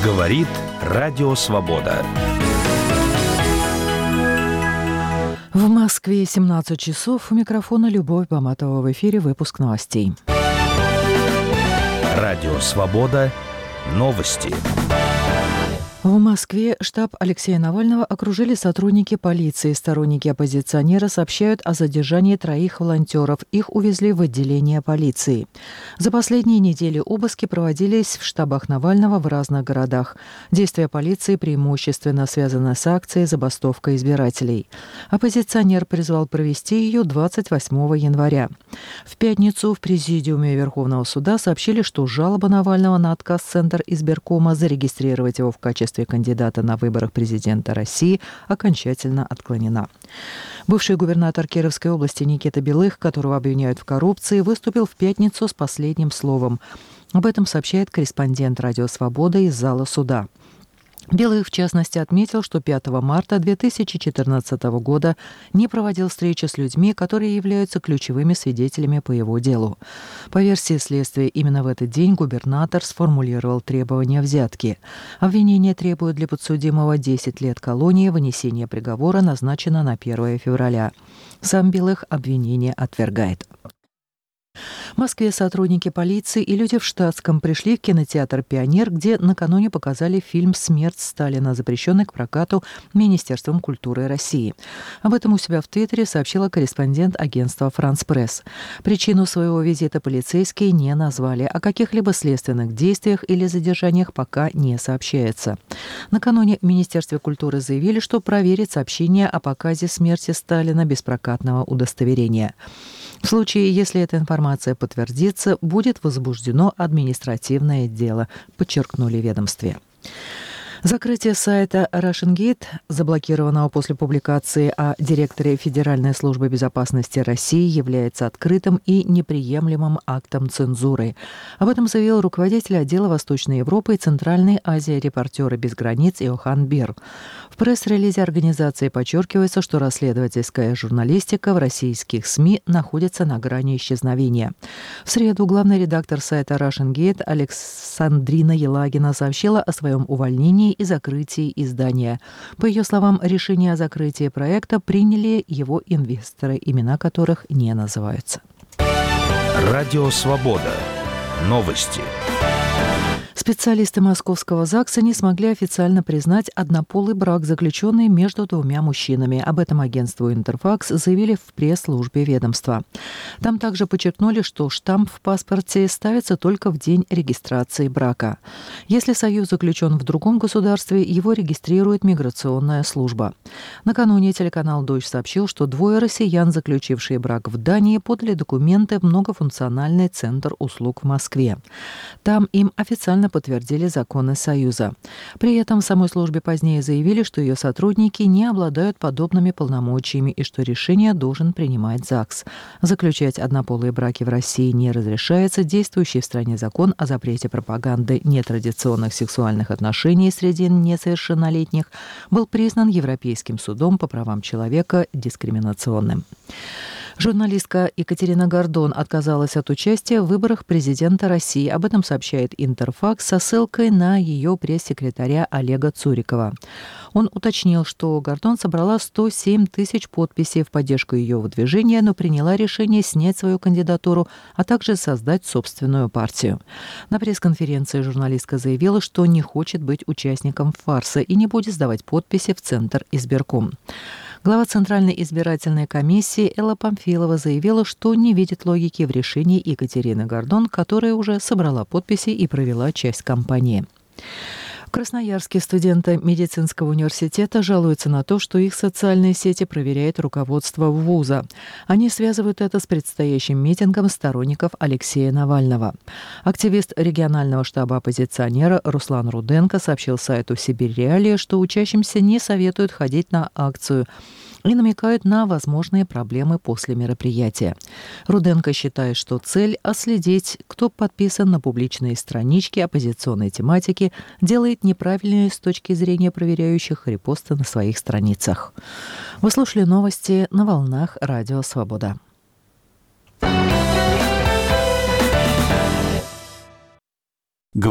Говорит Радио Свобода. В Москве 17 часов. У микрофона Любовь Баматова. В эфире выпуск новостей. Радио Свобода. Новости. В Москве штаб Алексея Навального окружили сотрудники полиции. Сторонники оппозиционера сообщают о задержании 3 волонтеров. Их увезли в отделение полиции. За последние недели обыски проводились в штабах Навального в разных городах. Действия полиции преимущественно связаны с акцией «Забастовка избирателей». Оппозиционер призвал провести ее 28 января. В пятницу в Президиуме Верховного суда сообщили, что жалоба Навального на отказ Центра избиркома зарегистрировать его в качестве кандидата на выборах президента России окончательно отклонена. Бывший губернатор Кировской области Никита Белых, которого обвиняют в коррупции, выступил в пятницу с последним словом. Об этом сообщает корреспондент «Радио Свобода» из зала суда. Белых, в частности, отметил, что 5 марта 2014 года не проводил встречи с людьми, которые являются ключевыми свидетелями по его делу. По версии следствия, именно в этот день губернатор сформулировал требования взятки. Обвинение требует для подсудимого 10 лет колонии, вынесение приговора назначено на 1 февраля. Сам Белых обвинение отвергает. В Москве сотрудники полиции и люди в штатском пришли в кинотеатр «Пионер», где накануне показали фильм «Смерть Сталина», запрещенный к прокату Министерством культуры России. Об этом у себя в Твиттере сообщила корреспондент агентства «Франс Пресс». Причину своего визита полицейские не назвали. О каких-либо следственных действиях или задержаниях пока не сообщается. Накануне в Министерстве культуры заявили, что проверит сообщение о показе «Смерти Сталина» без прокатного удостоверения. В случае, если эта информация подтвердится, будет возбуждено административное дело, подчеркнули в ведомстве. Закрытие сайта RussianGate, заблокированного после публикации о директоре Федеральной службы безопасности России, является открытым и неприемлемым актом цензуры. Об этом заявил руководитель отдела Восточной Европы и Центральной Азии «Репортеры без границ» Иохан Бир. В пресс-релизе организации подчеркивается, что расследовательская журналистика в российских СМИ находится на грани исчезновения. В среду главный редактор сайта RussianGate Александрина Елагина сообщила о своем увольнении и закрытии издания. По ее словам, решение о закрытии проекта приняли его инвесторы, имена которых не называются. Радио Свобода. Новости. Специалисты Московского ЗАГСа не смогли официально признать однополый брак, заключенный между 2 мужчинами. Об этом агентству «Интерфакс» заявили в пресс-службе ведомства. Там также подчеркнули, что штамп в паспорте ставится только в день регистрации брака. Если союз заключен в другом государстве, его регистрирует миграционная служба. Накануне телеканал «Дождь» сообщил, что 2 россиян, заключившие брак в Дании, подали документы в многофункциональный центр услуг в Москве. Там им официально подтвердили законы Союза. При этом в самой службе позднее заявили, что ее сотрудники не обладают подобными полномочиями и что решение должен принимать ЗАГС. Заключать однополые браки в России не разрешается. Действующий в стране закон о запрете пропаганды нетрадиционных сексуальных отношений среди несовершеннолетних был признан Европейским судом по правам человека дискриминационным. Журналистка Екатерина Гордон отказалась от участия в выборах президента России. Об этом сообщает «Интерфакс» со ссылкой на ее пресс-секретаря Олега Цурикова. Он уточнил, что Гордон собрала 107 тысяч подписей в поддержку ее выдвижения, но приняла решение снять свою кандидатуру, а также создать собственную партию. На пресс-конференции журналистка заявила, что не хочет быть участником фарса и не будет сдавать подписи в Центр избирком. Глава Центральной избирательной комиссии Элла Памфилова заявила, что не видит логики в решении Екатерины Гордон, которая уже собрала подписи и провела часть кампании. В Красноярске студенты медицинского университета жалуются на то, что их социальные сети проверяет руководство вуза. Они связывают это с предстоящим митингом сторонников Алексея Навального. Активист регионального штаба оппозиционера Руслан Руденко сообщил сайту «Сибирь Реалии», что учащимся не советуют ходить на акцию и намекают на возможные проблемы после мероприятия. Руденко считает, что цель – отследить, кто подписан на публичные странички оппозиционной тематики, делает неправильные с точки зрения проверяющих репосты на своих страницах. Вы слушали новости на волнах Радио Свобода.